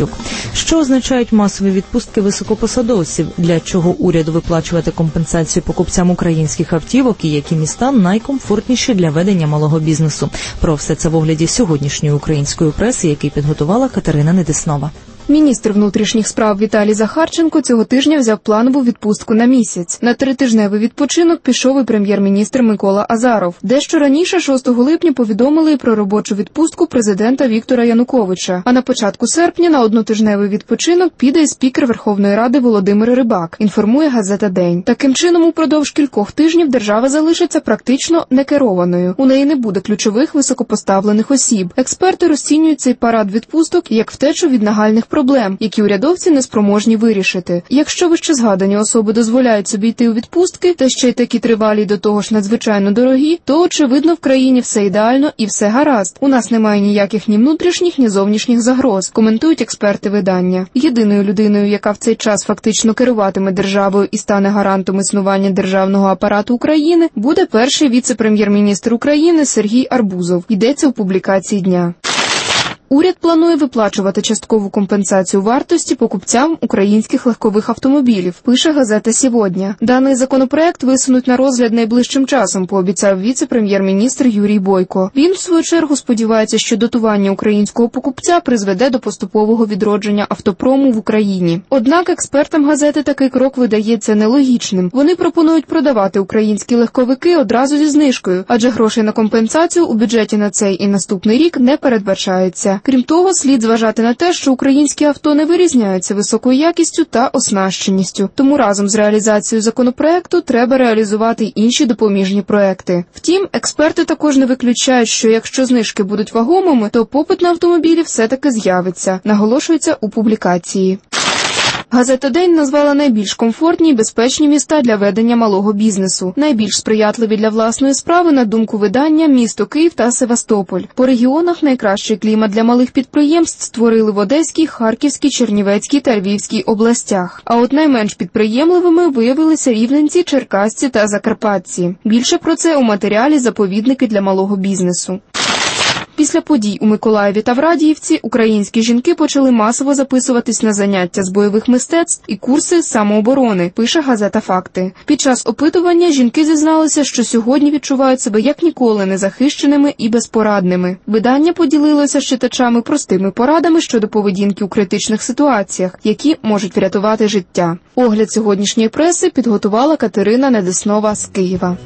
Костюк. Що означають масові відпустки високопосадовців? Для чого уряду виплачувати компенсацію покупцям українських автівок і які міста найкомфортніші для ведення малого бізнесу? Про все це в огляді сьогоднішньої української преси, який підготувала Катерина Недеснова. Міністр внутрішніх справ Віталій Захарченко цього тижня взяв планову відпустку на місяць. На 3-тижневий відпочинок пішов і прем'єр-міністр Микола Азаров. Дещо раніше, 6 липня, повідомили про робочу відпустку президента Віктора Януковича. А на початку серпня на 1-тижневий відпочинок піде і спікер Верховної Ради Володимир Рибак, інформує газета «День». Таким чином, упродовж кількох тижнів держава залишиться практично некерованою. У неї не буде ключових високопоставлених осіб. Експерти розцінюють цей парад відпусток як втечу від нагальних проблем, які урядовці не спроможні вирішити. Якщо вище згадані особи дозволяють собі йти у відпустки, та ще й такі тривалі й до того ж надзвичайно дорогі, то, очевидно, в країні все ідеально і все гаразд. У нас немає ніяких ні внутрішніх, ні зовнішніх загроз, коментують експерти видання. Єдиною людиною, яка в цей час фактично керуватиме державою і стане гарантом існування державного апарату України, буде перший віце-прем'єр-міністр України Сергій Арбузов. Йдеться у публікації дня. Уряд планує виплачувати часткову компенсацію вартості покупцям українських легкових автомобілів, пише газета «Сьогодні». Даний законопроект висунуть на розгляд найближчим часом, пообіцяв віце-прем'єр-міністр Юрій Бойко. Він, в свою чергу, сподівається, що дотування українського покупця призведе до поступового відродження автопрому в Україні. Однак експертам газети такий крок видається нелогічним. Вони пропонують продавати українські легковики одразу зі знижкою, адже грошей на компенсацію у бюджеті на цей і наступний рік не передбачається. Крім того, слід зважати на те, що українські авто не вирізняються високою якістю та оснащеністю. Тому разом з реалізацією законопроекту треба реалізувати й інші допоміжні проекти. Втім, експерти також не виключають, що якщо знижки будуть вагомими, то попит на автомобілі все-таки з'явиться, наголошується у публікації. Газета «День» назвала найбільш комфортні і безпечні міста для ведення малого бізнесу. Найбільш сприятливі для власної справи, на думку видання, місто Київ та Севастополь. По регіонах найкращий клімат для малих підприємств створили в Одеській, Харківській, Чернівецькій та Львівській областях. А от найменш підприємливими виявилися Рівненці, Черкасці та Закарпатці. Більше про це у матеріалі «Заповідники для малого бізнесу». Після подій у Миколаєві та в Радіївці українські жінки почали масово записуватись на заняття з бойових мистецтв і курси самооборони, пише газета «Факти». Під час опитування жінки зізналися, що сьогодні відчувають себе як ніколи незахищеними і безпорадними. Видання поділилося з читачами простими порадами щодо поведінки у критичних ситуаціях, які можуть врятувати життя. Огляд сьогоднішньої преси підготувала Катерина Недеснова з Києва.